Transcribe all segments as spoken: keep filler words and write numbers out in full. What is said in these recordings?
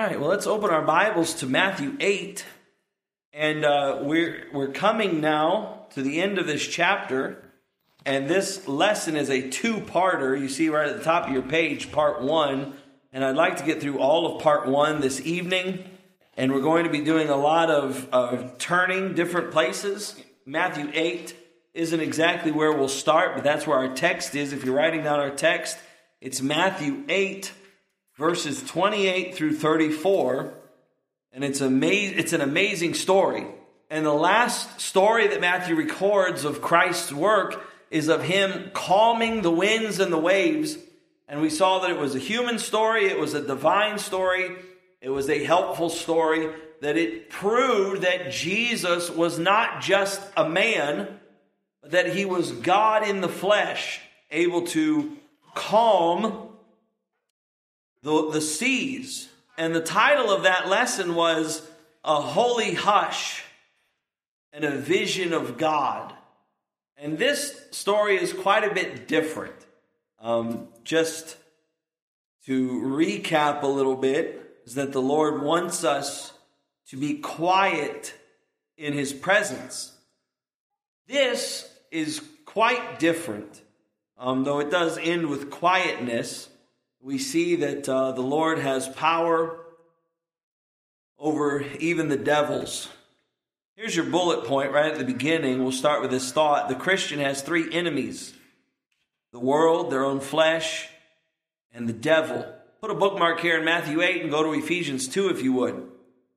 right, well, let's open our Bibles to Matthew eight. And uh, we're, we're coming now to the end of this chapter. And this lesson is a two-parter. You see right at the top of your page, part one. And I'd like to get through all of part one this evening. And we're going to be doing a lot of uh, turning different places. Matthew eight isn't exactly where we'll start, but that's where our text is. If you're writing down our text, it's Matthew eight, verses twenty-eight through thirty-four. And it's amazing. It's an amazing story. And the last story that Matthew records of Christ's work is of him calming the winds and the waves. And we saw that it was a human story. It was a divine story. It was a helpful story. That it proved that Jesus was not just a man, but that he was God in the flesh, able to calm the, the seas. And the title of that lesson was A Holy Hush and a Vision of God. And this story is quite a bit different. Um, just to recap a little bit, is that the Lord wants us to be quiet in His presence. This is quite different, um, though it does end with quietness. We see that uh, the Lord has power over even the devils. Here's your bullet point right at the beginning. We'll start with this thought. The Christian has three enemies: the world, their own flesh, and the devil. Put a bookmark here in Matthew eight and go to Ephesians two if you would.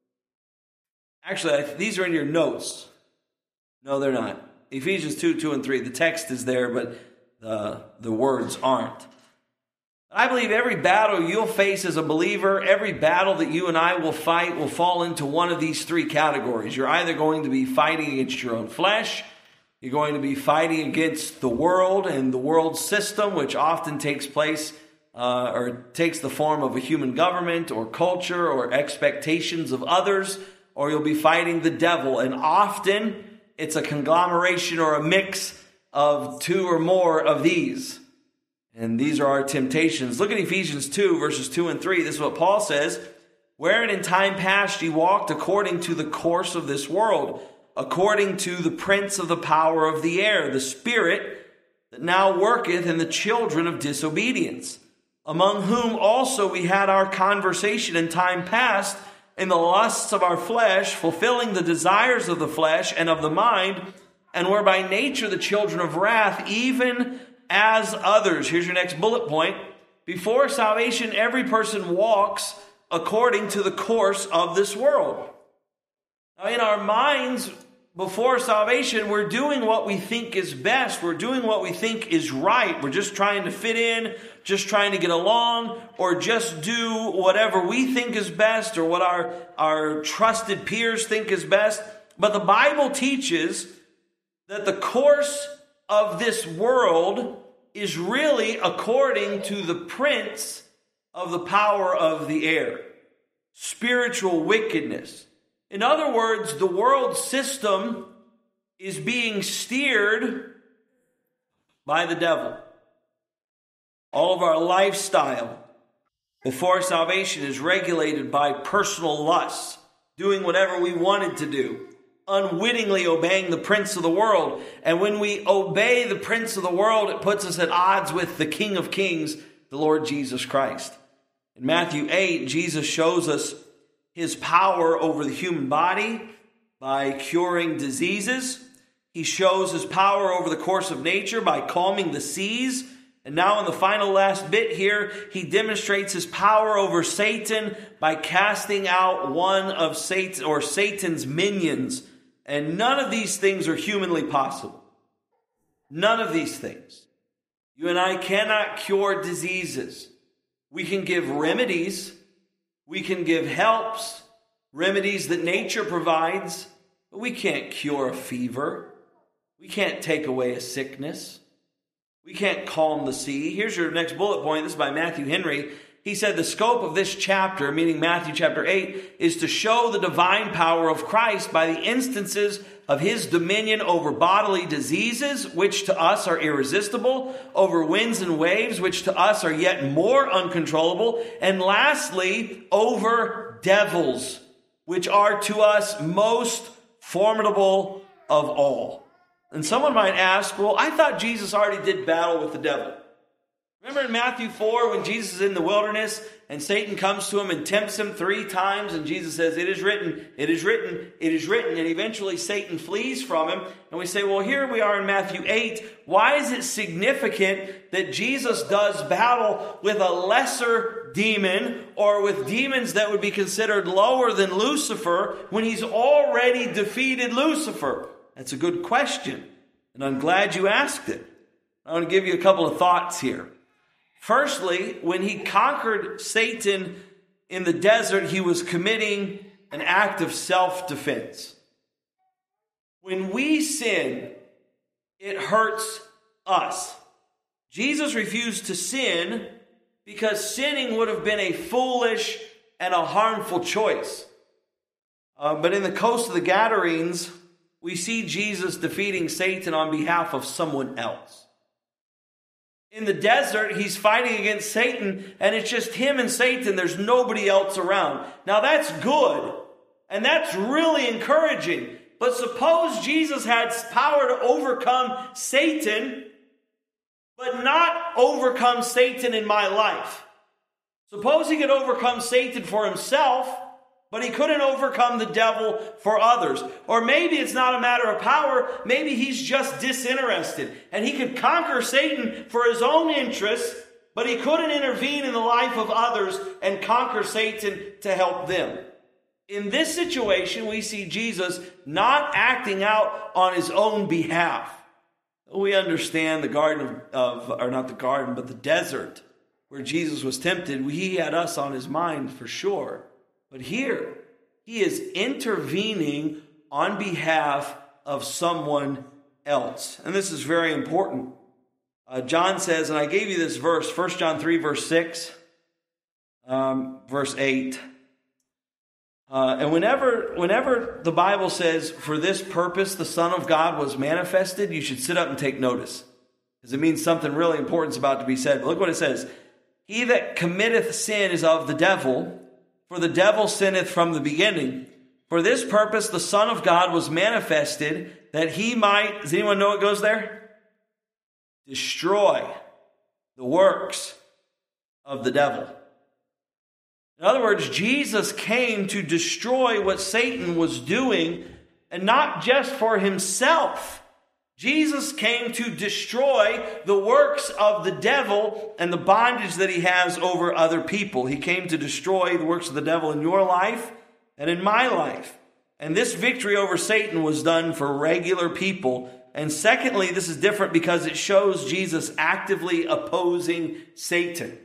Actually, these are in your notes. No, they're not. Ephesians two, two and three. The text is there, but the, the words aren't. I believe every battle you'll face as a believer, every battle that you and I will fight will fall into one of these three categories. You're either going to be fighting against your own flesh, you're going to be fighting against the world and the world system, which often takes place uh, or takes the form of a human government or culture or expectations of others, or you'll be fighting the devil. And often it's a conglomeration or a mix of two or more of these. And these are our temptations. Look at Ephesians two, verses two and three. This is what Paul says. Wherein in time past ye walked according to the course of this world, according to the prince of the power of the air, the spirit that now worketh in the children of disobedience, among whom also we had our conversation in time past, in the lusts of our flesh, fulfilling the desires of the flesh and of the mind, and were by nature the children of wrath, even as others. Here's your next bullet point. Before salvation, every person walks according to the course of this world. Now, in our minds, before salvation, we're doing what we think is best. We're doing what we think is right. We're just trying to fit in, just trying to get along, or just do whatever we think is best or what our, our trusted peers think is best. But the Bible teaches that the course of this world is really according to the prince of the power of the air, spiritual wickedness. In other words, the world system is being steered by the devil. All of our lifestyle before salvation is regulated by personal lusts, doing whatever we wanted to do, unwittingly obeying the prince of the world. And when we obey the prince of the world, it puts us at odds with the King of Kings, the Lord Jesus Christ. In Matthew eight, Jesus shows us His power over the human body by curing diseases. He shows His power over the course of nature by calming the seas. And now in the final last bit here, He demonstrates His power over Satan by casting out one of Satan or Satan's minions. And none of these things are humanly possible. None of these things. You and I cannot cure diseases. We can give remedies. We can give helps, remedies that nature provides. But we can't cure a fever. We can't take away a sickness. We can't calm the sea. Here's your next bullet point. This is by Matthew Henry. He said the scope of this chapter, meaning Matthew chapter eight, is to show the divine power of Christ by the instances of his dominion over bodily diseases, which to us are irresistible, over winds and waves, which to us are yet more uncontrollable, and lastly, over devils, which are to us most formidable of all. And someone might ask, well, I thought Jesus already did battle with the devil. Remember in Matthew four when Jesus is in the wilderness and Satan comes to him and tempts him three times and Jesus says, it is written, it is written, it is written. And eventually Satan flees from him. And we say, well, here we are in Matthew eight. Why is it significant that Jesus does battle with a lesser demon or with demons that would be considered lower than Lucifer when he's already defeated Lucifer? That's a good question. And I'm glad you asked it. I want to give you a couple of thoughts here. Firstly, when he conquered Satan in the desert, he was committing an act of self-defense. When we sin, it hurts us. Jesus refused to sin because sinning would have been a foolish and a harmful choice. Uh, but in the coast of the Gadarenes, we see Jesus defeating Satan on behalf of someone else. In the desert, he's fighting against Satan, and it's just him and Satan. There's nobody else around. Now, that's good, and that's really encouraging. But suppose Jesus had power to overcome Satan, but not overcome Satan in my life. Suppose he could overcome Satan for himself, but he couldn't overcome the devil for others. Or maybe it's not a matter of power. Maybe he's just disinterested. And he could conquer Satan for his own interests, but he couldn't intervene in the life of others and conquer Satan to help them. In this situation, we see Jesus not acting out on his own behalf. We understand the garden of, of or not the garden, but the desert where Jesus was tempted. He had us on his mind for sure. But here, he is intervening on behalf of someone else. And this is very important. Uh, John says, and I gave you this verse, First John three, verse six, um, verse eight. Uh, and whenever, whenever the Bible says, for this purpose the Son of God was manifested, you should sit up and take notice. Because it means something really important is about to be said. But look what it says. He that committeth sin is of the devil, for the devil sinneth from the beginning. For this purpose the Son of God was manifested, that he might, does anyone know what goes there? Destroy the works of the devil. In other words, Jesus came to destroy what Satan was doing, and not just for himself. Jesus came to destroy the works of the devil and the bondage that he has over other people. He came to destroy the works of the devil in your life and in my life. And this victory over Satan was done for regular people. And secondly, this is different because it shows Jesus actively opposing Satan.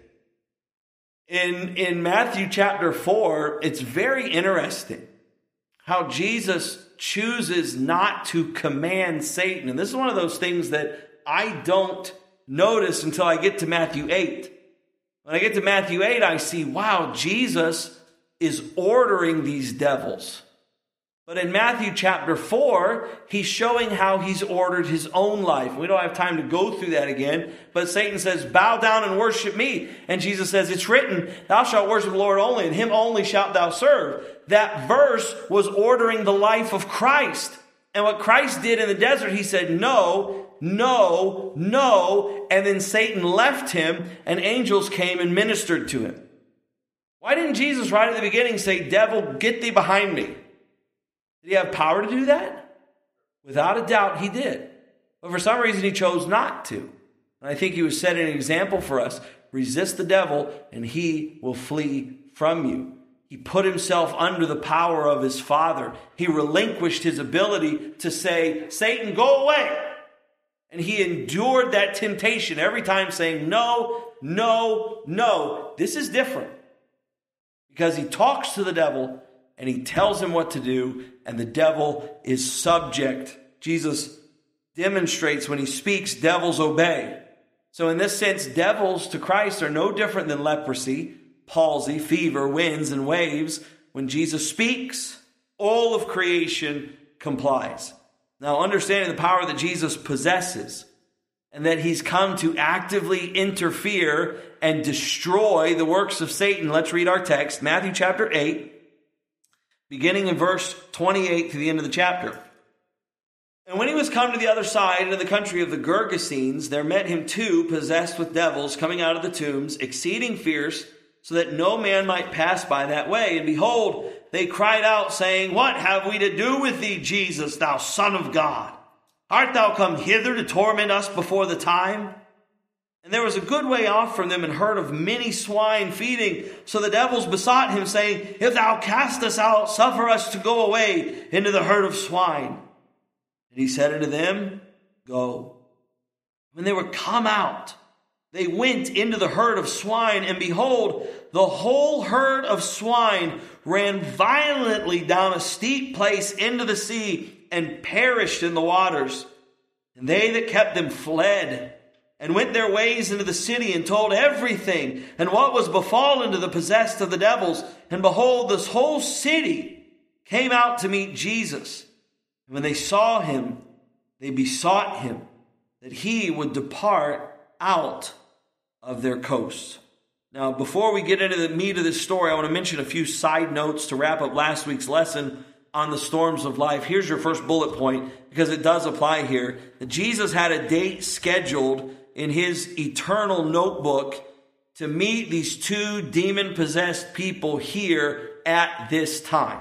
In, in Matthew chapter four, it's very interesting how Jesus chooses not to command Satan. And this is one of those things that I don't notice until I get to Matthew eight. When I get to Matthew eight, I see, wow, Jesus is ordering these devils. But in Matthew chapter four, he's showing how he's ordered his own life. We don't have time to go through that again. But Satan says, bow down and worship me. And Jesus says, it's written, thou shalt worship the Lord only, and him only shalt thou serve. That verse was ordering the life of Christ. And what Christ did in the desert, he said, no, no, no. And then Satan left him, and angels came and ministered to him. Why didn't Jesus right at the beginning say, devil, get thee behind me? Did he have power to do that? Without a doubt, he did. But for some reason, he chose not to. And I think he was setting an example for us. Resist the devil, and he will flee from you. He put himself under the power of his Father. He relinquished his ability to say, Satan, go away. And he endured that temptation every time saying, no, no, no. This is different. Because he talks to the devil, and he tells him what to do, and the devil is subject. Jesus demonstrates when he speaks, devils obey. So in this sense, devils to Christ are no different than leprosy. palsy, fever, winds, and waves. When Jesus speaks, all of creation complies. Now, understanding the power that Jesus possesses and that he's come to actively interfere and destroy the works of Satan, let's read our text, Matthew chapter eight, beginning in verse twenty-eight to the end of the chapter. And when he was come to the other side, into the country of the Gergesenes, there met him two possessed with devils, coming out of the tombs, exceeding fierce, so that no man might pass by that way. And behold, they cried out, saying, What have we to do with thee, Jesus, thou Son of God? Art thou come hither to torment us before the time? And there was a good way off from them, and herd of many swine feeding. So the devils besought him, saying, If thou cast us out, suffer us to go away into the herd of swine. And he said unto them, Go. When they were come out, they went into the herd of swine, and behold, the whole herd of swine ran violently down a steep place into the sea, and perished in the waters. And they that kept them fled, and went their ways into the city, and told everything, and what was befallen to the possessed of the devils. And behold, this whole city came out to meet Jesus. And when they saw him, they besought him that he would depart out of their coast. Now, before we get into the meat of this story, I want to mention a few side notes to wrap up last week's lesson on the storms of life. Here's your first bullet point, because it does apply here. That Jesus had a date scheduled in his eternal notebook to meet these two demon-possessed people here at this time.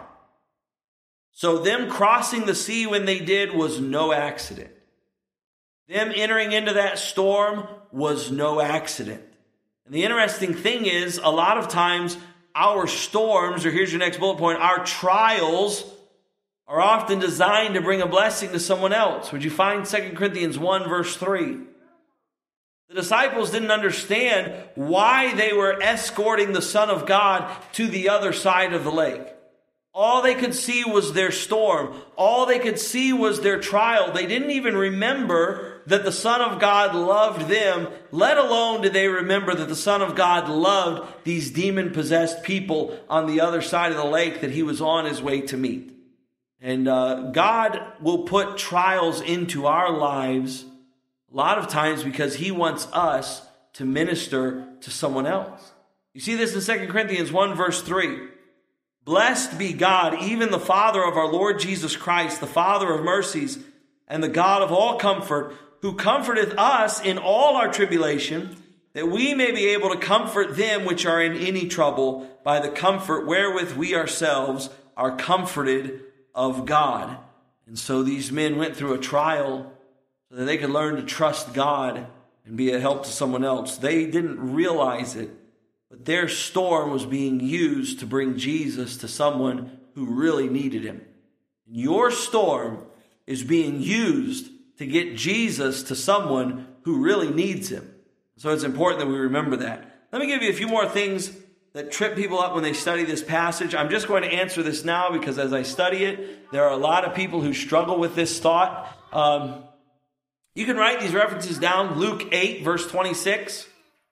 So them crossing the sea when they did was no accident. Them entering into that storm was no accident. And the interesting thing is, a lot of times our storms, or here's your next bullet point, our trials are often designed to bring a blessing to someone else. Would you find Second Corinthians one verse three? The disciples didn't understand why they were escorting the Son of God to the other side of the lake. All they could see was their storm. All they could see was their trial. They didn't even remember that the Son of God loved them, let alone did they remember that the Son of God loved these demon-possessed people on the other side of the lake that he was on his way to meet. And uh, God will put trials into our lives a lot of times because he wants us to minister to someone else. You see this in Second Corinthians one verse three. Blessed be God, even the Father of our Lord Jesus Christ, the Father of mercies, and the God of all comfort, who comforteth us in all our tribulation, that we may be able to comfort them which are in any trouble by the comfort wherewith we ourselves are comforted of God. And so these men went through a trial so that they could learn to trust God and be a help to someone else. They didn't realize it, but their storm was being used to bring Jesus to someone who really needed him. Your storm is being used to get Jesus to someone who really needs him. So it's important that we remember that. Let me give you a few more things that trip people up when they study this passage. I'm just going to answer this now because as I study it, there are a lot of people who struggle with this thought. Um, you can write these references down. Luke eight, verse twenty-six.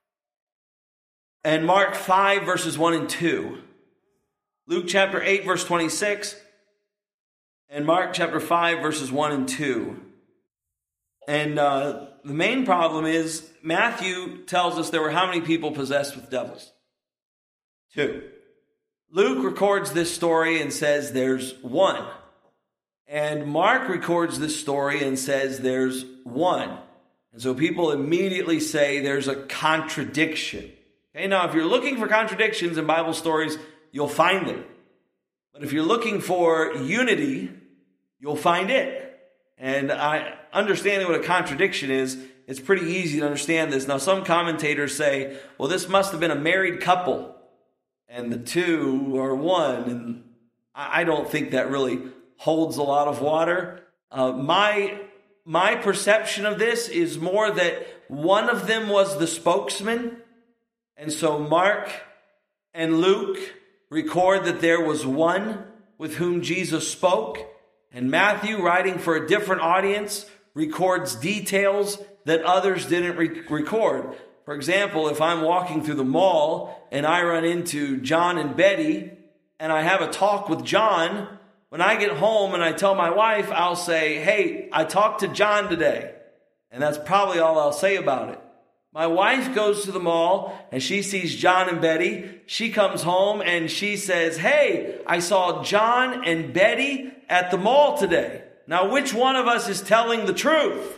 And Mark five, verses one and two. Luke chapter eight, verse twenty-six. And Mark chapter five, verses one and two. And uh, the main problem is Matthew tells us there were how many people possessed with devils? Two. Luke records this story and says there's one. And Mark records this story and says there's one. And so people immediately say there's a contradiction. Okay, now if you're looking for contradictions in Bible stories, you'll find them. But if you're looking for unity, you'll find it. And I understanding what a contradiction is, it's pretty easy to understand this. Now some commentators say, well, this must have been a married couple. And the two are one. And I don't think that really holds a lot of water. Uh, my, my perception of this is more that one of them was the spokesman. And so Mark and Luke record that there was one with whom Jesus spoke. And Matthew, writing for a different audience, records details that others didn't re- record. For example, if I'm walking through the mall and I run into John and Betty and I have a talk with John, when I get home and I tell my wife, I'll say, hey, I talked to John today. And that's probably all I'll say about it. My wife goes to the mall and she sees John and Betty. She comes home and she says, hey, I saw John and Betty at the mall today. Now, which one of us is telling the truth?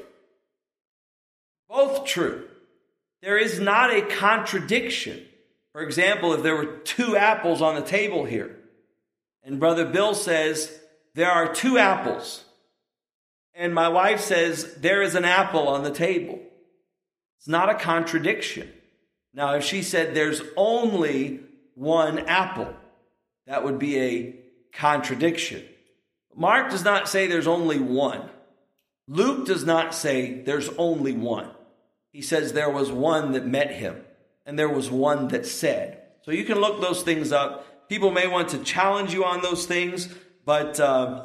Both true. There is not a contradiction. For example, if there were two apples on the table here, and Brother Bill says, there are two apples, and my wife says, there is an apple on the table. It's not a contradiction. Now, if she said there's only one apple, that would be a contradiction. Mark does not say there's only one. Luke does not say there's only one. He says there was one that met him, and there was one that said. So you can look those things up. People may want to challenge you on those things, but uh,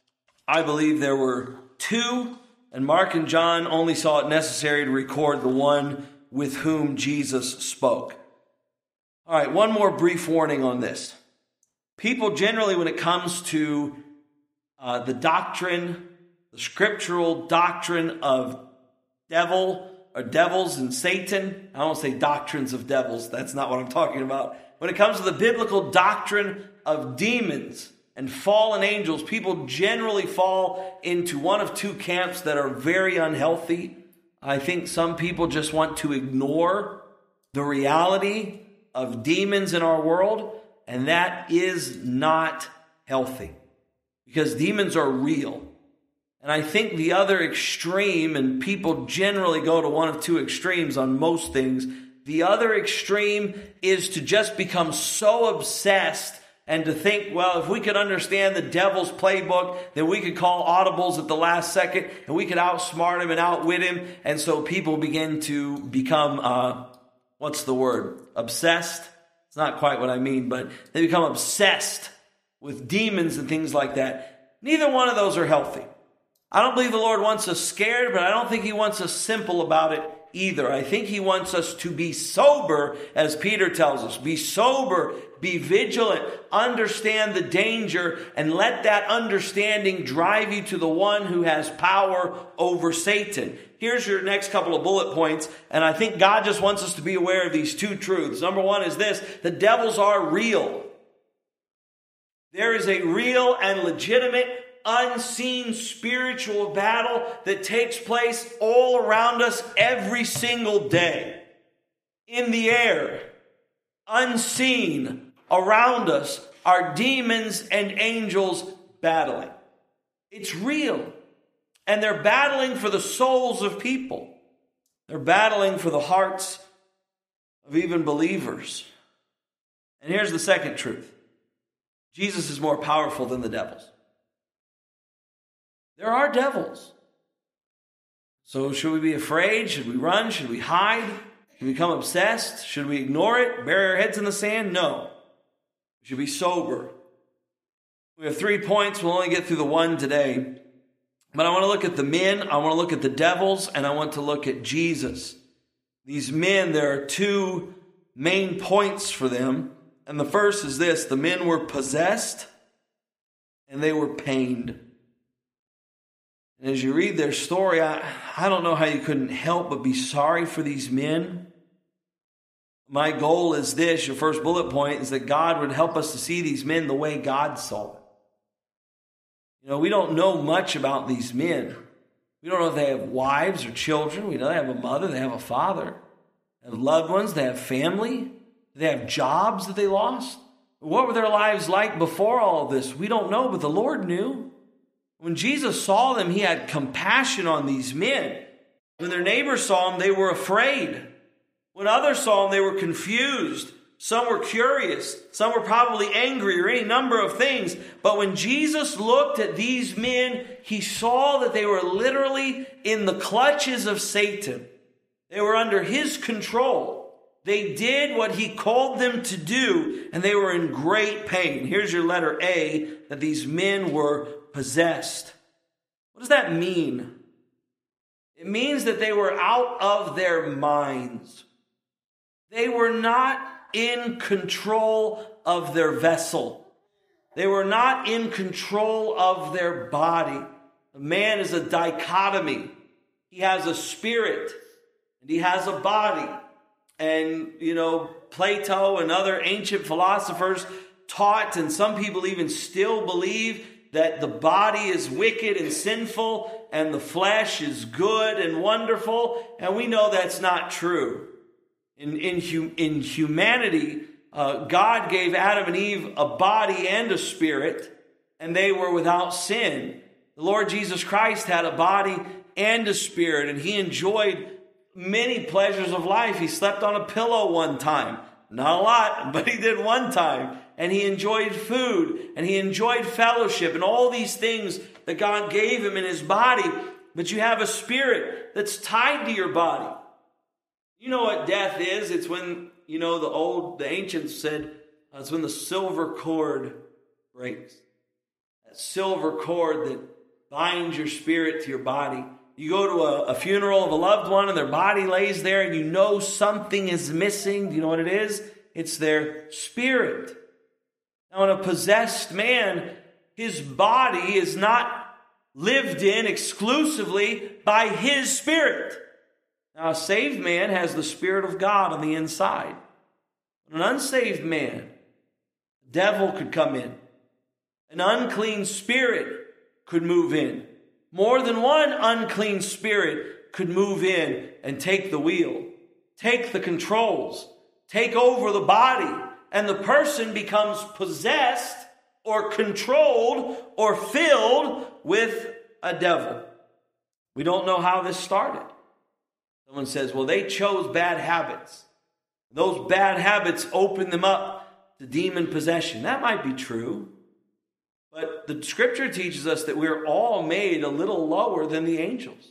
I believe there were two, and Mark and John only saw it necessary to record the one with whom Jesus spoke. All right, one more brief warning on this. People generally, when it comes to uh, the doctrine, the scriptural doctrine of devil or devils and Satan, I don't say doctrines of devils, that's not what I'm talking about. When it comes to the biblical doctrine of demons and fallen angels, people generally fall into one of two camps that are very unhealthy. I think some people just want to ignore the reality of demons in our world, and that is not healthy because demons are real. And I think the other extreme, and people generally go to one of two extremes on most things, the other extreme is to just become so obsessed and to think, well, if we could understand the devil's playbook, then we could call audibles at the last second and we could outsmart him and outwit him. And so people begin to become, uh, what's the word? Obsessed? It's not quite what I mean, but they become obsessed with demons and things like that. Neither one of those are healthy. I don't believe the Lord wants us scared, but I don't think He wants us simple about it either. I think He wants us to be sober, as Peter tells us. Be sober, be vigilant, understand the danger, and let that understanding drive you to the one who has power over Satan. Here's your next couple of bullet points, and I think God just wants us to be aware of these two truths. Number one is this: the devils are real. There is a real and legitimate unseen spiritual battle that takes place all around us every single day. In the air, unseen, around us are demons and angels battling. It's real. And they're battling for the souls of people. They're battling for the hearts of even believers. And here's the second truth: Jesus is more powerful than the devils. There are devils. So should we be afraid? Should we run? Should we hide? Should we become obsessed? Should we ignore it? Bury our heads in the sand? No. We should be sober. We have three points. We'll only get through the one today. But I want to look at the men, I want to look at the devils, and I want to look at Jesus. These men, there are two main points for them. And the first is this: the men were possessed and they were pained. And as you read their story, I, I don't know how you couldn't help but be sorry for these men. My goal is this, your first bullet point, is that God would help us to see these men the way God saw them. You know, we don't know much about these men. We don't know if they have wives or children. We know they have a mother, they have a father. They have loved ones, they have family. They have jobs that they lost. What were their lives like before all of this? We don't know, but the Lord knew. When Jesus saw them, He had compassion on these men. When their neighbors saw them, they were afraid. When others saw them, they were confused. Some were curious. Some were probably angry or any number of things. But when Jesus looked at these men, He saw that they were literally in the clutches of Satan. They were under his control. They did what he called them to do, and they were in great pain. Here's your letter A, that these men were possessed. What does that mean? It means that they were out of their minds. They were not in control of their vessel. They were not in control of their body. A man is a dichotomy. He has a spirit and he has a body. And, you know, Plato and other ancient philosophers taught, and some people even still believe, that the body is wicked and sinful and the flesh is good and wonderful. And we know that's not true. In, in, hu- in humanity, uh, God gave Adam and Eve a body and a spirit, and they were without sin. The Lord Jesus Christ had a body and a spirit, and he enjoyed many pleasures of life. He slept on a pillow one time. Not a lot, but he did one time. And he enjoyed food, and he enjoyed fellowship, and all these things that God gave him in his body. But you have a spirit that's tied to your body. You know what death is? It's when, you know, the old, the ancients said, uh, it's when the silver cord breaks. That silver cord that binds your spirit to your body. You go to a, a funeral of a loved one and their body lays there and you know something is missing. Do you know what it is? It's their spirit. Now, in a possessed man, his body is not lived in exclusively by his spirit. Now, a saved man has the Spirit of God on the inside. But an unsaved man, the devil could come in. An unclean spirit could move in. More than one unclean spirit could move in and take the wheel, take the controls, take over the body, and the person becomes possessed or controlled or filled with a devil. We don't know how this started. Someone says, well, they chose bad habits. Those bad habits opened them up to demon possession. That might be true. But the scripture teaches us that we're all made a little lower than the angels.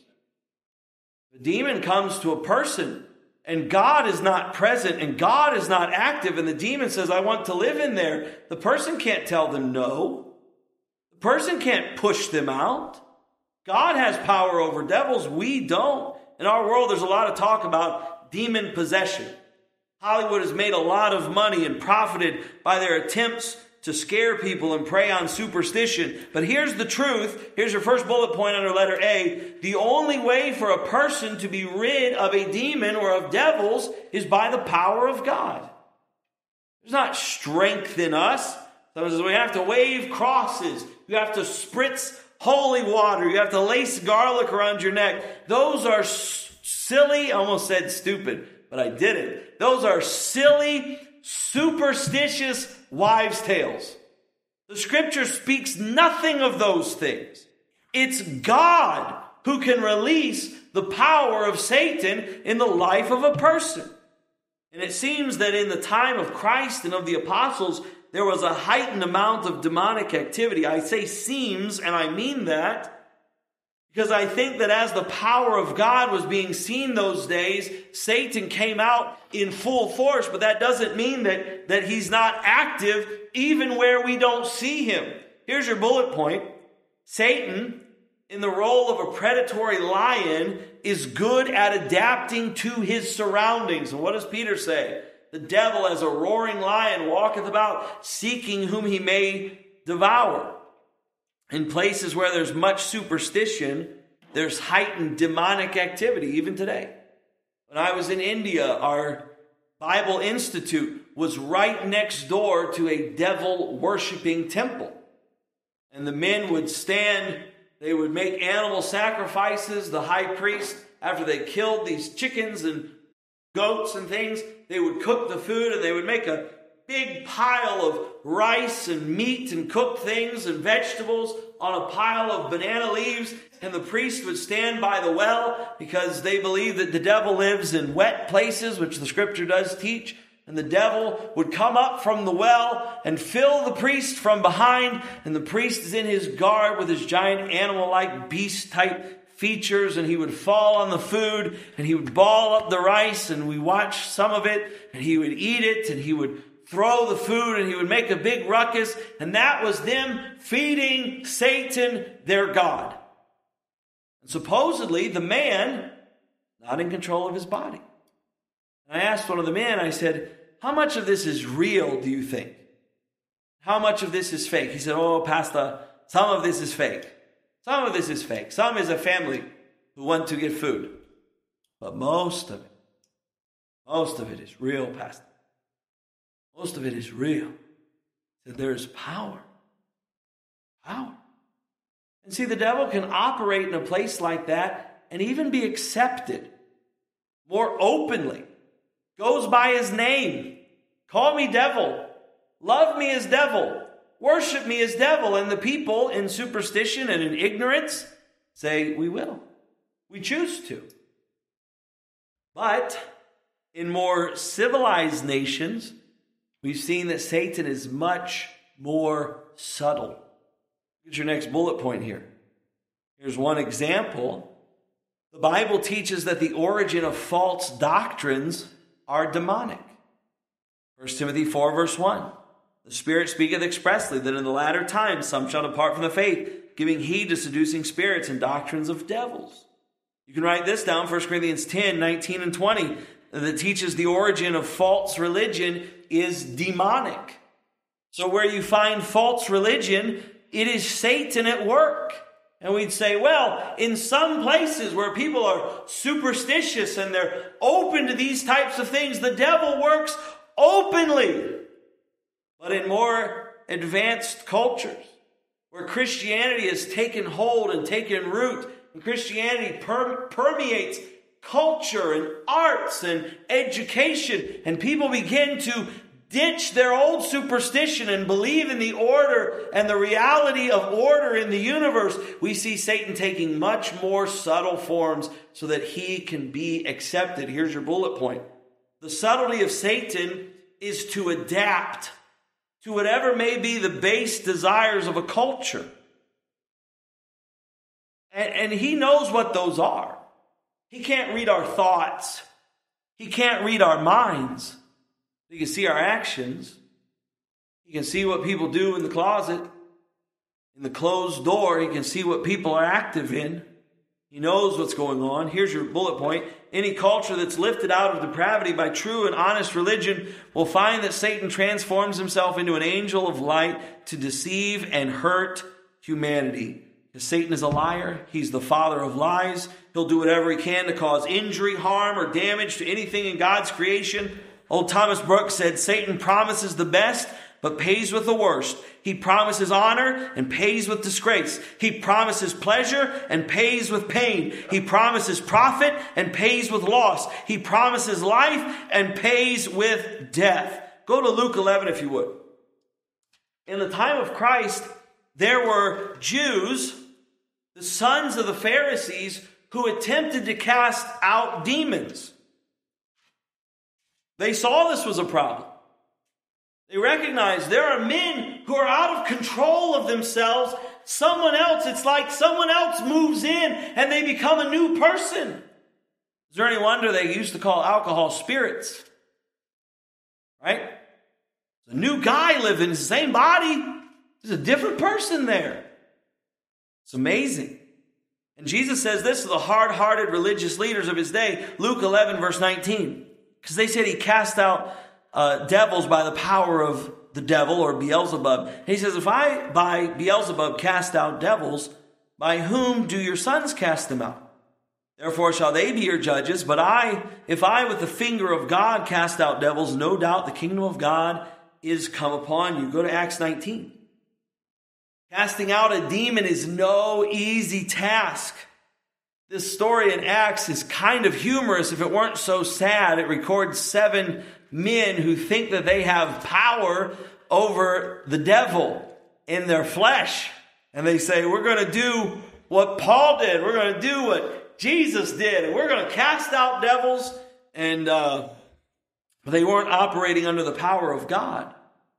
The demon comes to a person and God is not present and God is not active, and the demon says, I want to live in there. The person can't tell them no. The person can't push them out. God has power over devils. We don't. In our world, there's a lot of talk about demon possession. Hollywood has made a lot of money and profited by their attempts to scare people and prey on superstition. But here's the truth. Here's your first bullet point under letter A. The only way for a person to be rid of a demon or of devils is by the power of God. There's not strength in us. Someone says, we have to wave crosses. You have to spritz holy water. You have to lace garlic around your neck. Those are s- silly, I almost said stupid, but I did it. Those are silly, superstitious wives' tales. The scripture speaks nothing of those things. It's God who can release the power of Satan in the life of a person. And it seems that in the time of Christ and of the apostles, there was a heightened amount of demonic activity. I say seems, and I mean that, because I think that as the power of God was being seen those days, Satan came out in full force, but that doesn't mean that, that he's not active even where we don't see him. Here's your bullet point. Satan, in the role of a predatory lion, is good at adapting to his surroundings. And what does Peter say? The devil, as a roaring lion, walketh about, seeking whom he may devour. In places where there's much superstition, there's heightened demonic activity, even today. When I was in India, our Bible Institute was right next door to a devil-worshipping temple. And the men would stand, they would make animal sacrifices. The high priest, after they killed these chickens and goats and things, they would cook the food and they would make a big pile of rice and meat and cooked things and vegetables on a pile of banana leaves. And the priest would stand by the well because they believe that the devil lives in wet places, which the scripture does teach. And the devil would come up from the well and fill the priest from behind. And the priest is in his garb with his giant animal-like beast-type features, and he would fall on the food and he would ball up the rice, and we watched some of it, and he would eat it, and he would throw the food, and he would make a big ruckus, and that was them feeding Satan, their god. And supposedly the man not in control of his body. And I asked one of the men, I said, how much of this is real, do you think? How much of this is fake? He said, oh, Pastor, some of this is fake. Some of this is fake. Some is a family who want to get food. But most of it, most of it is real, Pastor. Most of it is real. That there is power. Power. And see, the devil can operate in a place like that and even be accepted more openly. Goes by his name. Call me devil. Love me as devil. Worship me as devil. And the people in superstition and in ignorance say, we will. We choose to. But in more civilized nations, we've seen that Satan is much more subtle. Get your next bullet point here. Here's one example. The Bible teaches that the origin of false doctrines are demonic. First Timothy four, verse one. The Spirit speaketh expressly that in the latter times some shall depart from the faith, giving heed to seducing spirits and doctrines of devils. You can write this down, First Corinthians ten, nineteen and twenty, that teaches the origin of false religion is demonic. So where you find false religion, it is Satan at work. And we'd say, well, in some places where people are superstitious and they're open to these types of things, the devil works openly. But in more advanced cultures, where Christianity has taken hold and taken root, and Christianity per- permeates culture and arts and education, and people begin to ditch their old superstition and believe in the order and the reality of order in the universe, we see Satan taking much more subtle forms so that he can be accepted. Here's your bullet point. The subtlety of Satan is to adapt to whatever may be the base desires of a culture. And, and he knows what those are. He can't read our thoughts. He can't read our minds. He can see our actions. He can see what people do in the closet. In the closed door, he can see what people are active in. He knows what's going on. Here's your bullet point. Any culture that's lifted out of depravity by true and honest religion will find that Satan transforms himself into an angel of light to deceive and hurt humanity. Because Satan is a liar. He's the father of lies. He'll do whatever he can to cause injury, harm, or damage to anything in God's creation. Old Thomas Brooks said, Satan promises the best, but pays with the worst. He promises honor and pays with disgrace. He promises pleasure and pays with pain. He promises profit and pays with loss. He promises life and pays with death. Go to Luke eleven if you would. In the time of Christ, there were Jews, the sons of the Pharisees, who attempted to cast out demons. They saw this was a problem. They recognized there are men who are out of control of themselves. Someone else, it's like someone else moves in and they become a new person. Is there any wonder they used to call alcohol spirits? Right? A new guy living in the same body. There's a different person there. It's amazing. And Jesus says this to the hard-hearted religious leaders of his day. Luke eleven, verse nineteen. Because they said he cast out uh, devils by the power of the devil or Beelzebub. And he says, if I by Beelzebub cast out devils, by whom do your sons cast them out? Therefore shall they be your judges. But I, if I with the finger of God cast out devils, no doubt the kingdom of God is come upon you. Go to Acts nineteen. Casting out a demon is no easy task. This story in Acts is kind of humorous if it weren't so sad. It records seven men who think that they have power over the devil in their flesh. And they say, we're going to do what Paul did. We're going to do what Jesus did. And we're going to cast out devils. And uh, they weren't operating under the power of God.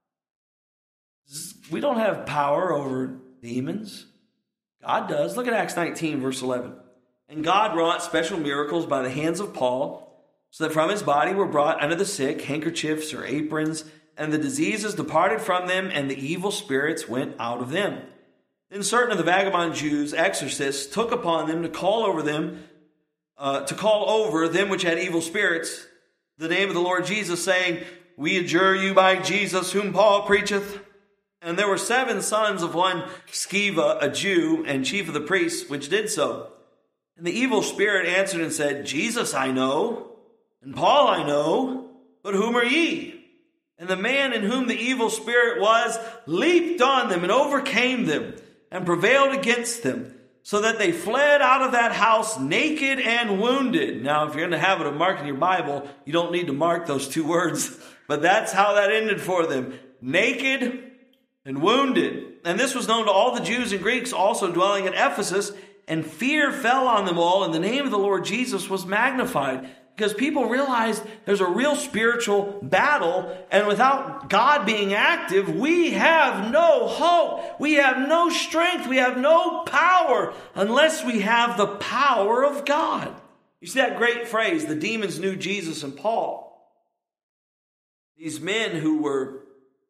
We don't have power over demons. God does. Look at Acts nineteen, verse eleven. And God wrought special miracles by the hands of Paul, so that from his body were brought unto the sick handkerchiefs or aprons, and the diseases departed from them, and the evil spirits went out of them. Then certain of the vagabond Jews, exorcists, took upon them to call over them, uh, to call over them which had evil spirits, the name of the Lord Jesus, saying, We adjure you by Jesus whom Paul preacheth. And there were seven sons of one Sceva, a Jew, and chief of the priests, which did so. And the evil spirit answered and said, Jesus I know, and Paul I know, but whom are ye? And the man in whom the evil spirit was leaped on them and overcame them and prevailed against them, so that they fled out of that house naked and wounded. Now, if you're in the habit of marking your Bible, you don't need to mark those two words, but that's how that ended for them. Naked and wounded. And this was known to all the Jews and Greeks also dwelling at Ephesus, and fear fell on them all, and the name of the Lord Jesus was magnified. Because people realized there's a real spiritual battle, and without God being active, we have no hope. We have no strength. We have no power unless we have the power of God. You see that great phrase, the demons knew Jesus and Paul. These men who were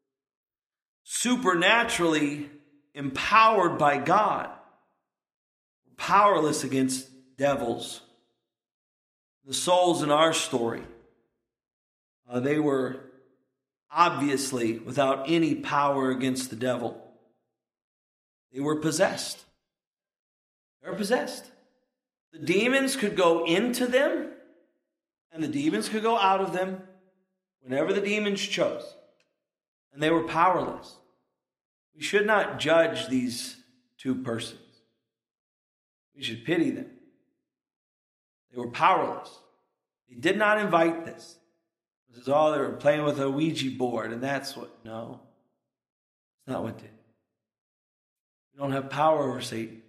supernaturally empowered by God, powerless against devils. The souls in our story, uh, they were obviously without any power against the devil. They were possessed. They were possessed. The demons could go into them, and the demons could go out of them whenever the demons chose. And they were powerless. We should not judge these two persons. We should pity them. They were powerless. They did not invite this. This is all they were playing with a Ouija board, and that's what, no. It's not what did. We don't have power over Satan.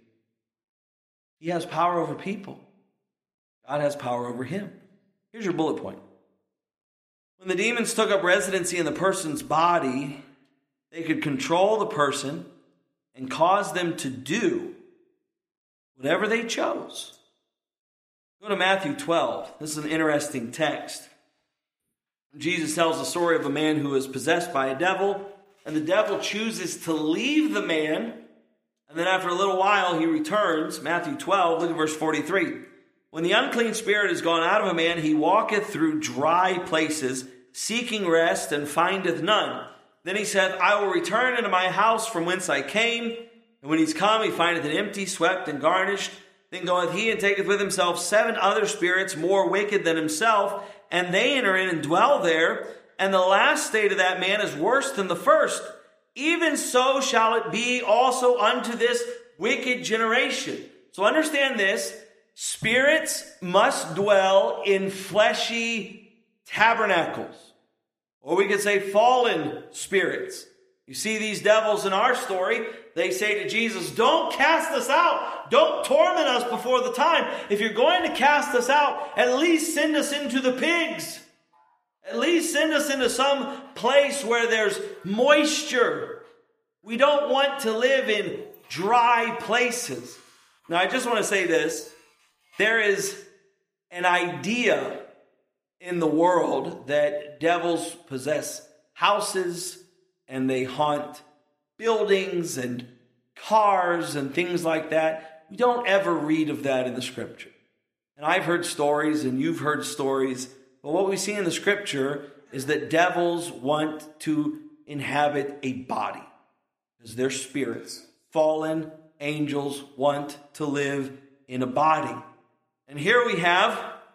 He has power over people. God has power over him. Here's your bullet point. When the demons took up residency in the person's body, they could control the person and cause them to do whatever they chose. Go to Matthew twelve. This is an interesting text. Jesus tells the story of a man who is possessed by a devil, and the devil chooses to leave the man, and then after a little while he returns. Matthew twelve, look at verse forty-three. When the unclean spirit is gone out of a man, he walketh through dry places, seeking rest, and findeth none. Then he saith, I will return into my house from whence I came. And when he's come, he findeth it empty, swept, and garnished. Then goeth he and taketh with himself seven other spirits more wicked than himself, and they enter in and dwell there. And the last state of that man is worse than the first. Even so shall it be also unto this wicked generation. So understand this. Spirits must dwell in fleshy tabernacles. Or we could say fallen spirits. You see these devils in our story, they say to Jesus, don't cast us out. Don't torment us before the time. If you're going to cast us out, at least send us into the pigs. At least send us into some place where there's moisture. We don't want to live in dry places. Now, I just want to say this. There is an idea in the world that devils possess houses and they haunt buildings and cars and things like that. We don't ever read of that in the scripture. And I've heard stories and you've heard stories, but what we see in the scripture is that devils want to inhabit a body because they're spirits. Fallen angels want to live in a body. And here we have,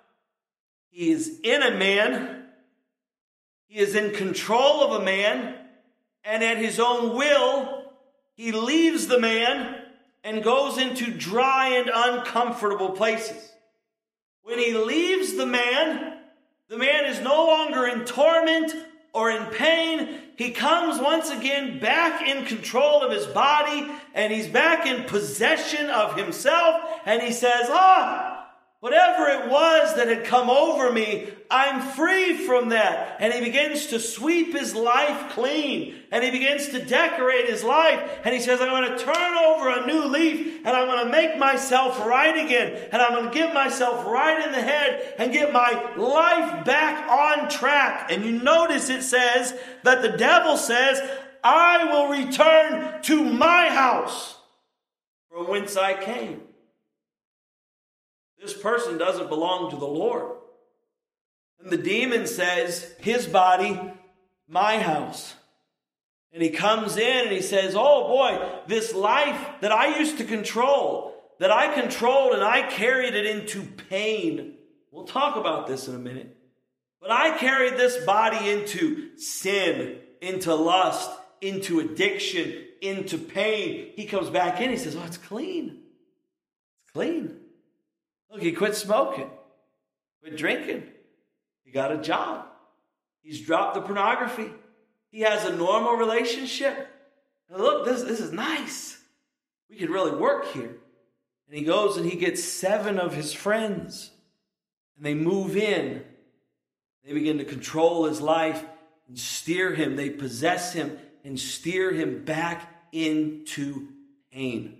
he is in a man, he is in control of a man, and at his own will, he leaves the man and goes into dry and uncomfortable places. When he leaves the man, the man is no longer in torment or in pain. He comes once again back in control of his body, and he's back in possession of himself, and he says, ah, whatever it was that had come over me, I'm free from that. And he begins to sweep his life clean. And he begins to decorate his life. And he says, I'm going to turn over a new leaf. And I'm going to make myself right again. And I'm going to get myself right in the head and get my life back on track. And you notice it says that the devil says, I will return to my house from whence I came. This person doesn't belong to the Lord. And the demon says, his body, my house. And he comes in and he says, oh boy, this life that I used to control, that I controlled and I carried it into pain. We'll talk about this in a minute. But I carried this body into sin, into lust, into addiction, into pain. He comes back in, he says, oh, it's clean. It's clean. Look, he quit smoking, quit drinking. He got a job. He's dropped the pornography. He has a normal relationship. Now look, this, this is nice. We could really work here. And he goes and he gets seven of his friends. And they move in. They begin to control his life and steer him. They possess him and steer him back into pain.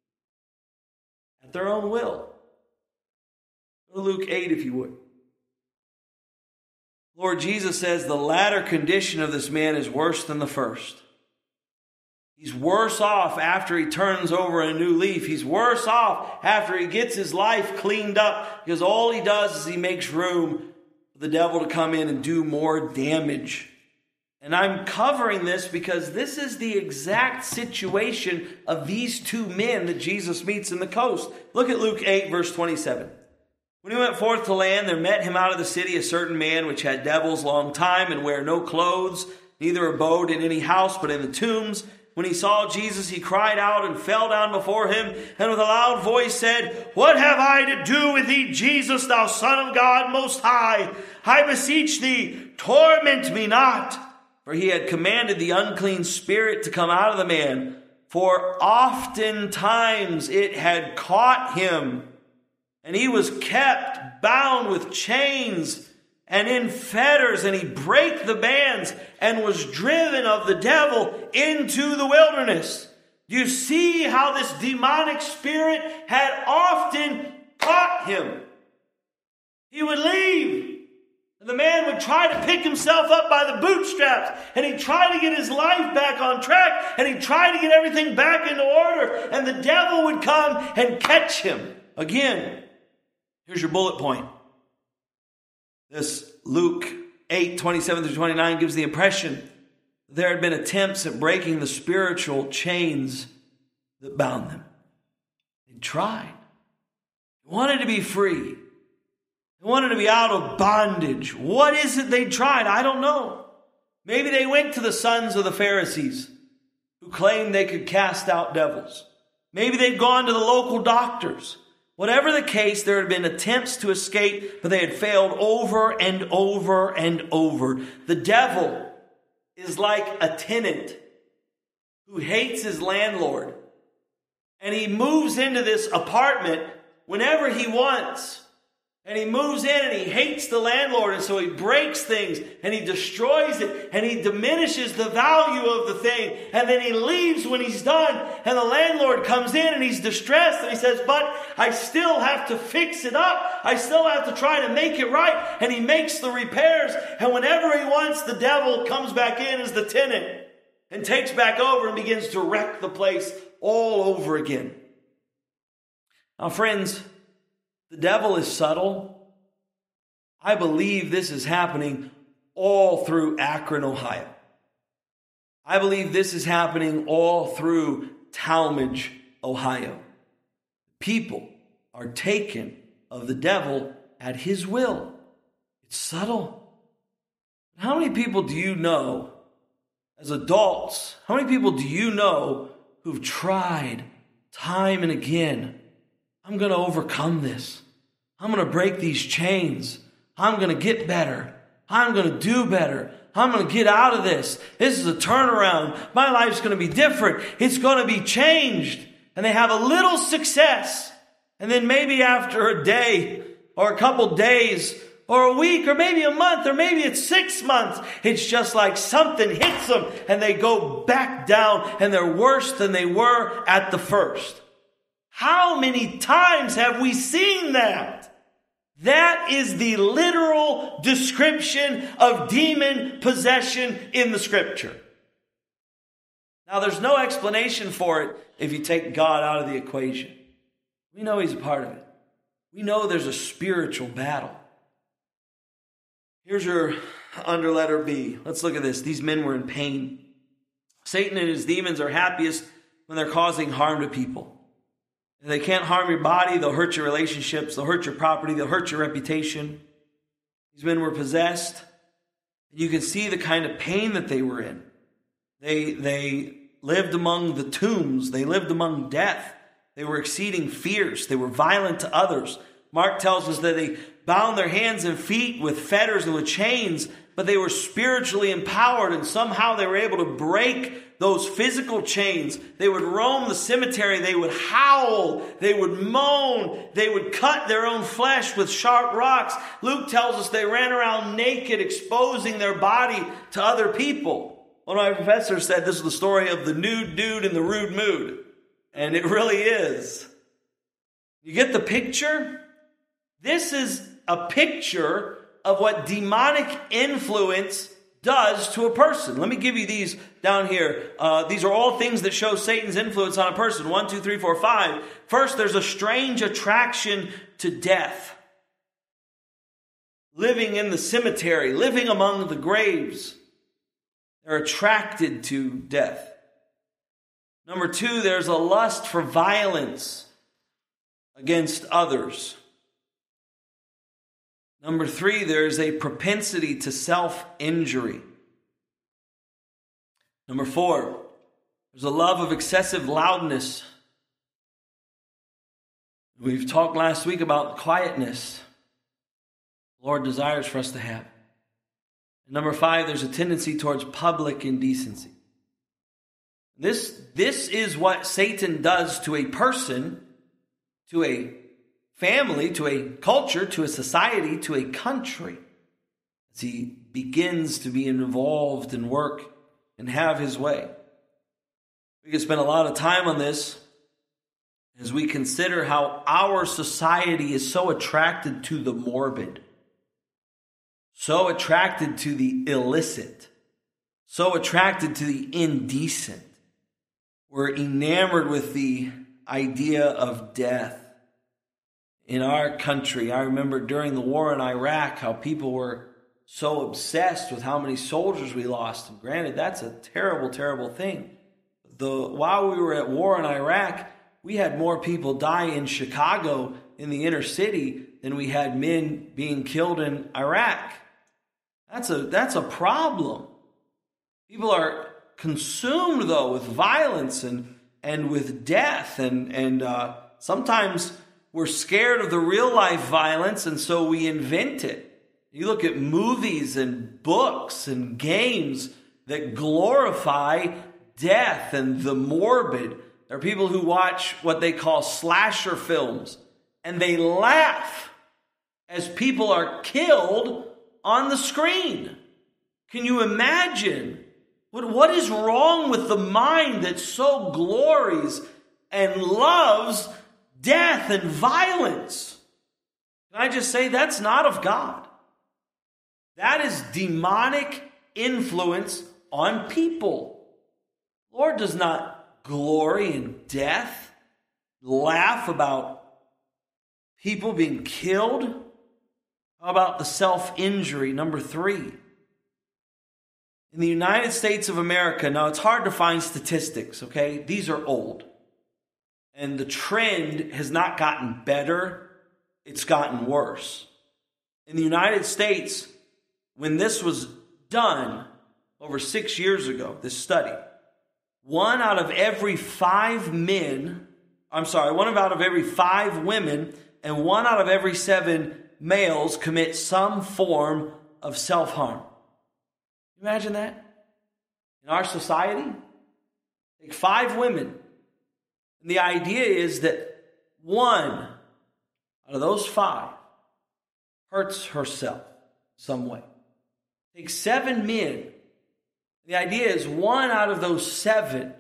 At their own will. Go to Luke eight if you would. Lord Jesus says the latter condition of this man is worse than the first. He's worse off after he turns over a new leaf. He's worse off after he gets his life cleaned up, because all he does is he makes room for the devil to come in and do more damage. And I'm covering this because this is the exact situation of these two men that Jesus meets in the coast. Look at Luke eight, verse twenty-seven. When he went forth to land, there met him out of the city a certain man which had devils long time, and wear no clothes, neither abode in any house, but in the tombs. When he saw Jesus, he cried out and fell down before him, and with a loud voice said, What have I to do with thee, Jesus, thou Son of God Most High? I beseech thee, torment me not. For he had commanded the unclean spirit to come out of the man, for oftentimes it had caught him. And he was kept bound with chains and in fetters, and he brake the bands and was driven of the devil into the wilderness. You see how this demonic spirit had often caught him. He would leave, and the man would try to pick himself up by the bootstraps, and he'd try to get his life back on track, and he'd try to get everything back into order, and the devil would come and catch him again. Here's your bullet point. This Luke eight, twenty-seven through twenty-nine gives the impression there had been attempts at breaking the spiritual chains that bound them. They tried. They wanted to be free. They wanted to be out of bondage. What is it they tried? I don't know. Maybe they went to the sons of the Pharisees who claimed they could cast out devils. Maybe they'd gone to the local doctors. Whatever the case, there had been attempts to escape, but they had failed over and over and over. The devil is like a tenant who hates his landlord. And he moves into this apartment whenever he wants. And he moves in and he hates the landlord. And so he breaks things and he destroys it and he diminishes the value of the thing. And then he leaves when he's done. And the landlord comes in and he's distressed. And he says, but I still have to fix it up. I still have to try to make it right. And he makes the repairs. And whenever he wants, the devil comes back in as the tenant and takes back over and begins to wreck the place all over again. Now, friends, the devil is subtle. I believe this is happening all through Akron, Ohio. I believe this is happening all through Talmadge, Ohio. People are taken of the devil at his will. It's subtle. How many people do you know as adults? How many people do you know who've tried time and again? I'm going to overcome this. I'm going to break these chains. I'm going to get better. I'm going to do better. I'm going to get out of this. This is a turnaround. My life's going to be different. It's going to be changed. And they have a little success. And then maybe after a day or a couple days or a week or maybe a month or maybe it's six months, it's just like something hits them and they go back down and they're worse than they were at the first. How many times have we seen that? That is the literal description of demon possession in the scripture. Now, there's no explanation for it if you take God out of the equation. We know he's a part of it. We know there's a spiritual battle. Here's your under letter B. Let's look at this. These men were in pain. Satan and his demons are happiest when they're causing harm to people. If they can't harm your body, they'll hurt your relationships, they'll hurt your property, they'll hurt your reputation. These men were possessed. You can see the kind of pain that they were in. They, they lived among the tombs. They lived among death. They were exceeding fierce. They were violent to others. Mark tells us that they bound their hands and feet with fetters and with chains, but they were spiritually empowered, and somehow they were able to break those physical chains. They would roam the cemetery. They would howl. They would moan. They would cut their own flesh with sharp rocks. Luke tells us they ran around naked, exposing their body to other people. One of my professors said this is the story of the nude dude in the rude mood. And it really is. You get the picture? This is a picture of what demonic influence does to a person. Let me give you these down here. Uh, these are all things that show Satan's influence on a person. One, two, three, four, five. First, there's a strange attraction to death. Living in the cemetery, living among the graves. They're attracted to death. Number two, there's a lust for violence against others. Number three, there's a propensity to self-injury. Number four, there's a love of excessive loudness. We've talked last week about quietness. The Lord desires for us to have. And number five, there's a tendency towards public indecency. This, this is what Satan does to a person, to a family, to a culture, to a society, to a country, as he begins to be involved and work and have his way. We could spend a lot of time on this as we consider how our society is so attracted to the morbid, so attracted to the illicit, so attracted to the indecent. We're enamored with the idea of death. In our country, I remember during the war in Iraq, how people were so obsessed with how many soldiers we lost. And granted, that's a terrible, terrible thing. The, while we were at war in Iraq, we had more people die in Chicago in the inner city than we had men being killed in Iraq. That's a, that's a problem. People are consumed, though, with violence and, and with death. And, and uh, sometimes we're scared of the real life violence, and so we invent it. You look at movies and books and games that glorify death and the morbid. There are people who watch what they call slasher films, and they laugh as people are killed on the screen. Can you imagine? What, what is wrong with the mind that so glories and loves death and violence? Can I just say that's not of God? That is demonic influence on people. The Lord does not glory in death, laugh about people being killed. How about the self-injury? Number three. In the United States of America, now it's hard to find statistics, okay? These are old. And the trend has not gotten better, it's gotten worse. In the United States, when this was done over six years ago, this study, one out of every five men, I'm sorry, one out of every five women and one out of every seven males commit some form of self-harm. Imagine that? In our society, take five women. And the idea is that one out of those five hurts herself some way. Take seven men. The idea is one out of those seven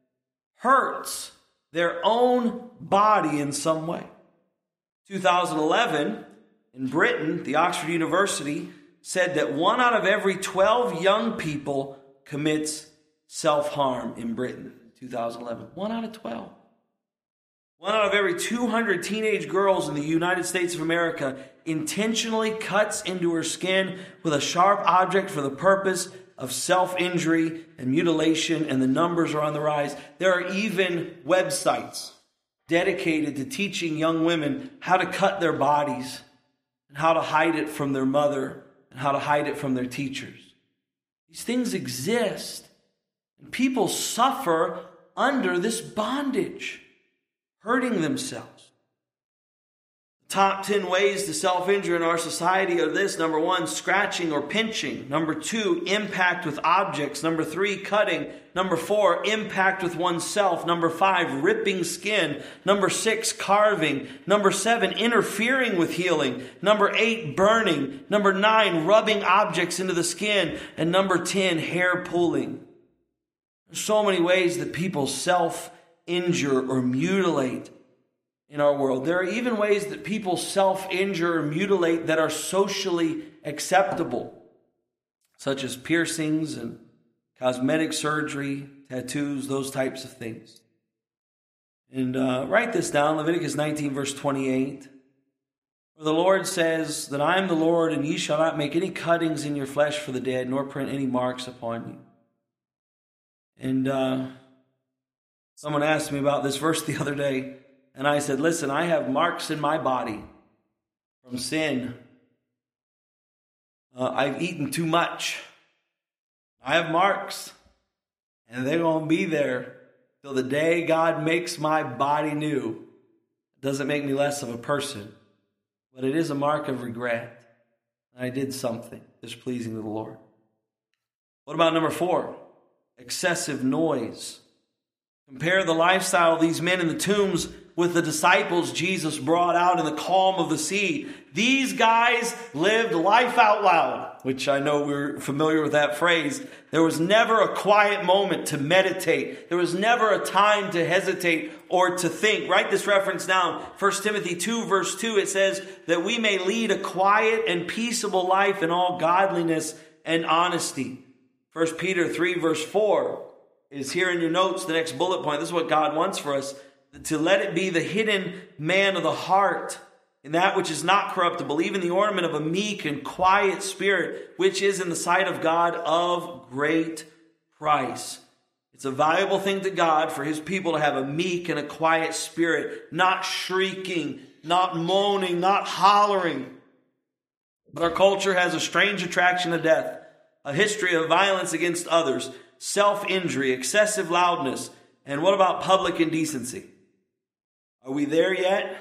hurts their own body in some way. two thousand eleven, in Britain, the Oxford University said that one out of every twelve young people commits self-harm in Britain in two thousand eleven. One out of twelve. One out of every two hundred teenage girls in the United States of America intentionally cuts into her skin with a sharp object for the purpose of self-injury and mutilation, and the numbers are on the rise. There are even websites dedicated to teaching young women how to cut their bodies and how to hide it from their mother and how to hide it from their teachers. These things exist, and people suffer under this bondage, hurting themselves. Top ten ways to self-injure in our society are this. Number one, scratching or pinching. Number two, impact with objects. Number three, cutting. Number four, impact with oneself. Number five, ripping skin. Number six, carving. Number seven, interfering with healing. Number eight, burning. Number nine, rubbing objects into the skin. And number ten, hair pulling. There's so many ways that people self-injure or mutilate in our world. There are even ways that people self-injure or mutilate that are socially acceptable, such as piercings and cosmetic surgery, tattoos, those types of things. And uh, write this down, Leviticus nineteen, verse twenty-eight. Where the Lord says that I am the Lord, and ye shall not make any cuttings in your flesh for the dead, nor print any marks upon you. And uh, someone asked me about this verse the other day. And I said, listen, I have marks in my body from sin. Uh, I've eaten too much. I have marks. And they're going to be there till the day God makes my body new. It doesn't make me less of a person. But it is a mark of regret. I did something displeasing to the Lord. What about number four? Excessive noise. Compare the lifestyle of these men in the tombs with the disciples Jesus brought out in the calm of the sea. These guys lived life out loud, which I know we're familiar with that phrase. There was never a quiet moment to meditate. There was never a time to hesitate or to think. Write this reference down. First Timothy two, verse two, it says that we may lead a quiet and peaceable life in all godliness and honesty. First Peter three, verse four is here in your notes, the next bullet point. This is what God wants for us. To let it be the hidden man of the heart, in that which is not corruptible, even the ornament of a meek and quiet spirit, which is in the sight of God of great price. It's a valuable thing to God for his people to have a meek and a quiet spirit, not shrieking, not moaning, not hollering. But our culture has a strange attraction to death, a history of violence against others, self-injury, excessive loudness, and what about public indecency? Are we there yet?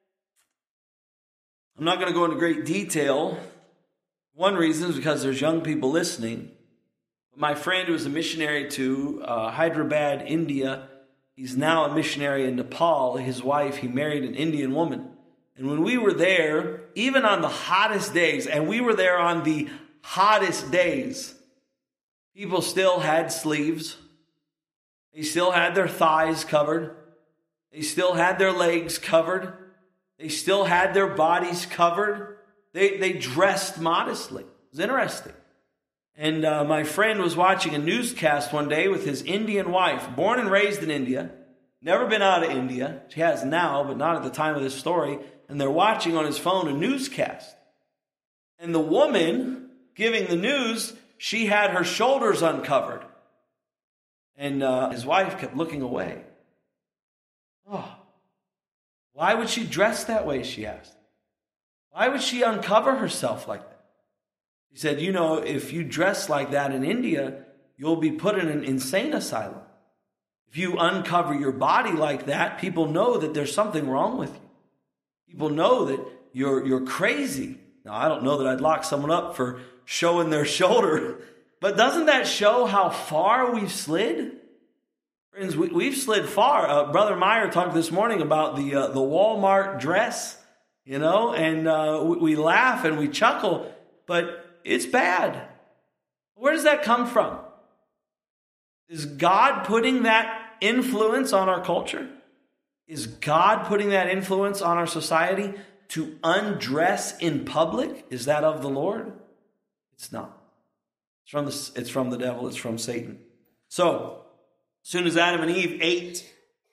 I'm not going to go into great detail. One reason is because there's young people listening. My friend who was a missionary to uh, Hyderabad, India, he's now a missionary in Nepal. His wife, he married an Indian woman. And when we were there, even on the hottest days, and we were there on the hottest days, people still had sleeves. They still had their thighs covered. They still had their legs covered. They still had their bodies covered. They, they dressed modestly. It was interesting. And uh, my friend was watching a newscast one day with his Indian wife, born and raised in India, never been out of India. She has now, but not at the time of this story. And they're watching on his phone a newscast. And the woman giving the news, she had her shoulders uncovered. And uh, his wife kept looking away. Oh, why would she dress that way, she asked. Why would she uncover herself like that? He said, you know, if you dress like that in India, you'll be put in an insane asylum. If you uncover your body like that, people know that there's something wrong with you. People know that you're, you're crazy. Now, I don't know that I'd lock someone up for showing their shoulder, but doesn't that show how far we've slid? Friends, we, we've slid far. Uh, Brother Meyer talked this morning about the uh, the Walmart dress, you know, and uh, we, we laugh and we chuckle, but it's bad. Where does that come from? Is God putting that influence on our culture? Is God putting that influence on our society to undress in public? Is that of the Lord? It's not. It's from the, it's from the devil. It's from Satan. So, as soon as Adam and Eve ate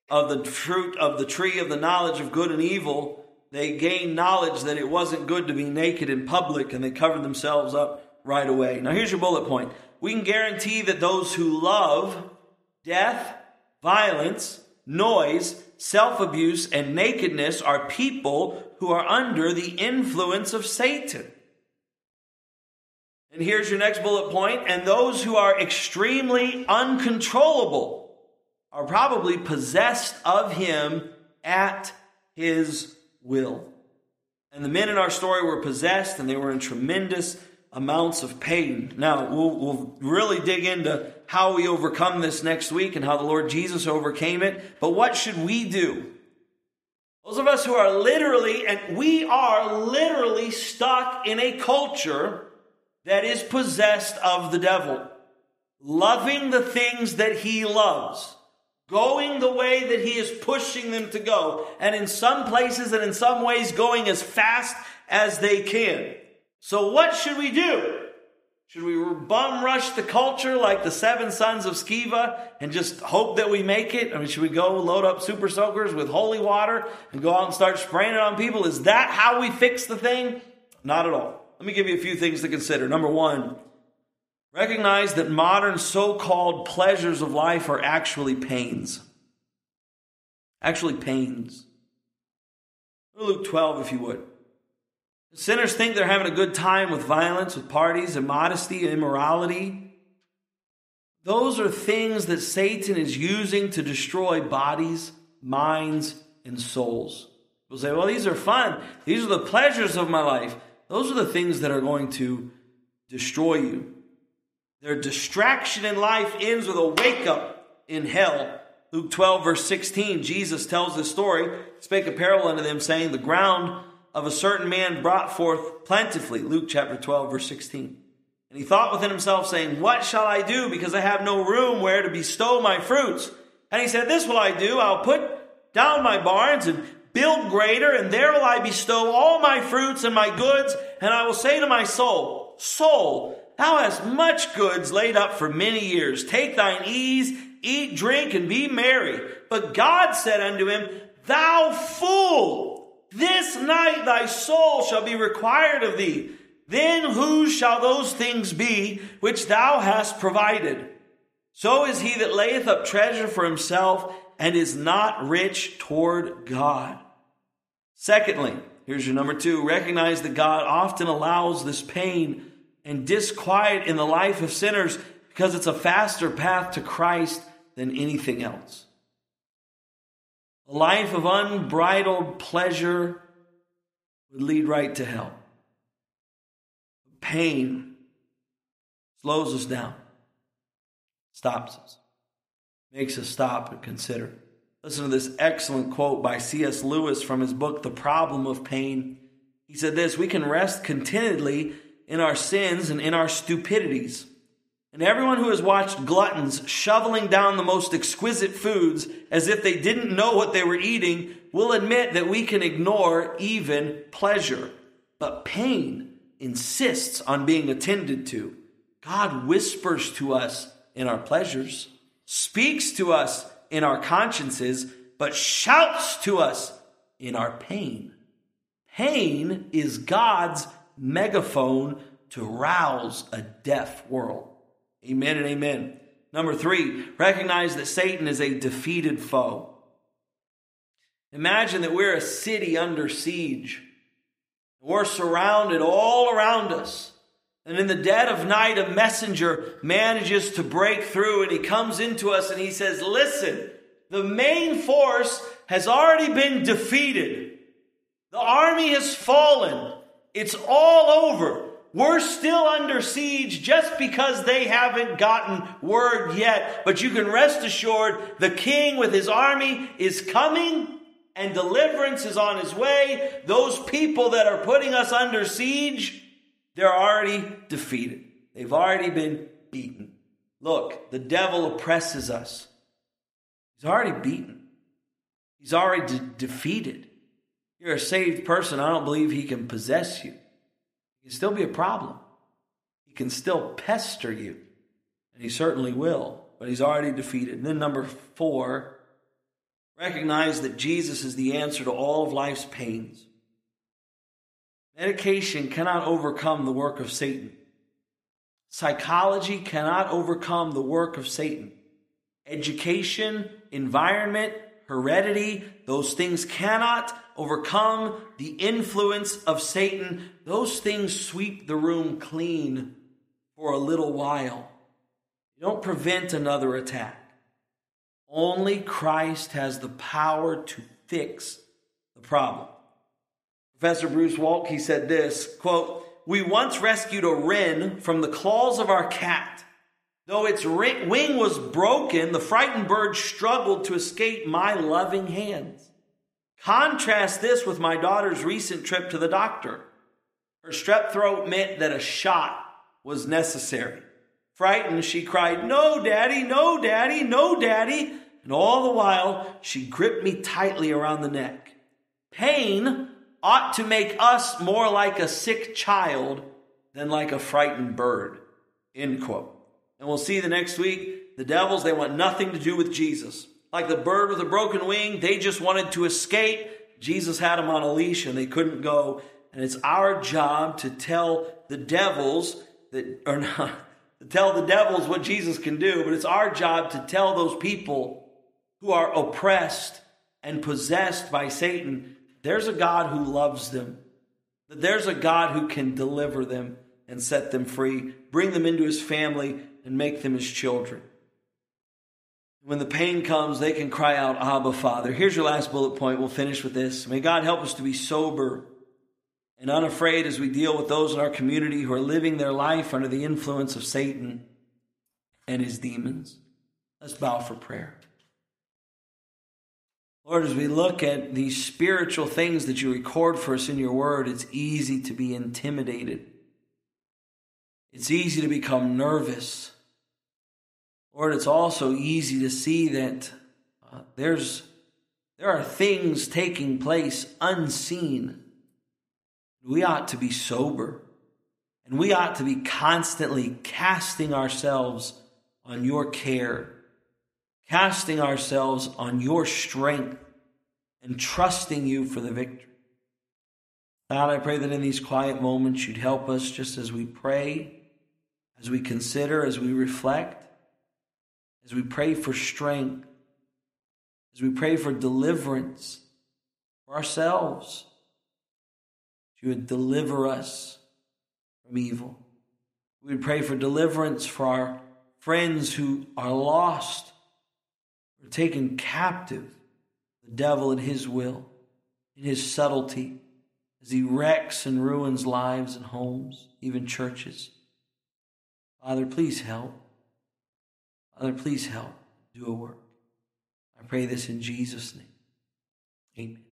of the fruit of the tree of the knowledge of good and evil, they gained knowledge that it wasn't good to be naked in public, and they covered themselves up right away. Now here's your bullet point. We can guarantee that those who love death, violence, noise, self-abuse, and nakedness are people who are under the influence of Satan. And here's your next bullet point. And those who are extremely uncontrollable are probably possessed of him at his will. And the men in our story were possessed, and they were in tremendous amounts of pain. Now, we'll, we'll really dig into how we overcome this next week and how the Lord Jesus overcame it. But what should we do? Those of us who are literally, and we are literally stuck in a culture that is possessed of the devil, loving the things that he loves, going the way that he is pushing them to go, and in some places and in some ways going as fast as they can. So what should we do? Should we bum rush the culture like the seven sons of Sceva and just hope that we make it? I mean, should we go load up super soakers with holy water and go out and start spraying it on people? Is that how we fix the thing? Not at all. Let me give you a few things to consider. Number one, recognize that modern so-called pleasures of life are actually pains. Actually pains. Luke twelve, if you would. Sinners think they're having a good time with violence, with parties, immodesty, immorality. Those are things that Satan is using to destroy bodies, minds, and souls. People say, well, these are fun. These are the pleasures of my life. Those are the things that are going to destroy you. Their distraction in life ends with a wake-up in hell. Luke twelve, verse sixteen, Jesus tells this story. Spake a parable unto them, saying, the ground of a certain man brought forth plentifully. Luke chapter twelve, verse sixteen. And he thought within himself, saying, what shall I do? Because I have no room where to bestow my fruits. And he said, this will I do. I'll put down my barns and build greater, and there will I bestow all my fruits and my goods. And I will say to my soul, soul, thou hast much goods laid up for many years. Take thine ease, eat, drink, and be merry. But God said unto him, thou fool, this night thy soul shall be required of thee. Then whose shall those things be which thou hast provided? So is he that layeth up treasure for himself and is not rich toward God. Secondly, here's your number two. Recognize that God often allows this pain and disquiet in the life of sinners because it's a faster path to Christ than anything else. A life of unbridled pleasure would lead right to hell. Pain slows us down, stops us, makes us stop and consider. Listen to this excellent quote by C S Lewis from his book, The Problem of Pain. He said this, we can rest contentedly in our sins and in our stupidities. And everyone who has watched gluttons shoveling down the most exquisite foods as if they didn't know what they were eating will admit that we can ignore even pleasure. But pain insists on being attended to. God whispers to us in our pleasures, speaks to us in our consciences, but shouts to us in our pain. Pain is God's megaphone to rouse a deaf world. Amen and amen. Number three, recognize that Satan is a defeated foe. Imagine that we're a city under siege. We're surrounded all around us. And in the dead of night, a messenger manages to break through, and he comes into us and he says, listen, the main force has already been defeated. The army has fallen. It's all over. We're still under siege just because they haven't gotten word yet. But you can rest assured the king with his army is coming and deliverance is on his way. Those people that are putting us under siege, they're already defeated. They've already been beaten. Look, the devil oppresses us. He's already beaten. He's already de- defeated. You're a saved person. I don't believe he can possess you. He can still be a problem. He can still pester you. And he certainly will. But he's already defeated. And then number four, Recognize that Jesus is the answer to all of life's pains. Medication cannot overcome the work of Satan. Psychology cannot overcome the work of Satan. Education, environment, heredity, those things cannot overcome the influence of Satan. Those things sweep the room clean for a little while. They don't prevent another attack. Only Christ has the power to fix the problem. Professor Bruce Waltke, he said this, quote, "We once rescued a wren from the claws of our cat. Though its wing was broken, the frightened bird struggled to escape my loving hands. Contrast this with my daughter's recent trip to the doctor. Her strep throat meant that a shot was necessary. Frightened, she cried, 'No, Daddy, no, Daddy, no, Daddy.' And all the while, she gripped me tightly around the neck. Pain ought to make us more like a sick child than like a frightened bird." End quote. And we'll see the next week, the devils, they want nothing to do with Jesus. Like the bird with a broken wing, they just wanted to escape. Jesus had them on a leash and they couldn't go. And it's our job to tell the devils that, or not, to tell the devils what Jesus can do, but it's our job to tell those people who are oppressed and possessed by Satan, there's a God who loves them, that there's a God who can deliver them and set them free, bring them into his family and make them his children. When the pain comes, they can cry out, "Abba, Father." Here's your last bullet point. We'll finish with this. May God help us to be sober and unafraid as we deal with those in our community who are living their life under the influence of Satan and his demons. Let's bow for prayer. Lord, as we look at these spiritual things that you record for us in your word, it's easy to be intimidated. It's easy to become nervous. Lord, it's also easy to see that uh, there's there are things taking place unseen. We ought to be sober, and we ought to be constantly casting ourselves on your care, casting ourselves on your strength, and trusting you for the victory. God, I pray that in these quiet moments you'd help us just as we pray, as we consider, as we reflect, as we pray for strength, as we pray for deliverance for ourselves. You would deliver us from evil. We would pray for deliverance for our friends who are lost, or taken captive, the devil and his will, in his subtlety, as he wrecks and ruins lives and homes, even churches. Father, please help. Father, please help. Do a work. I pray this in Jesus' name. Amen.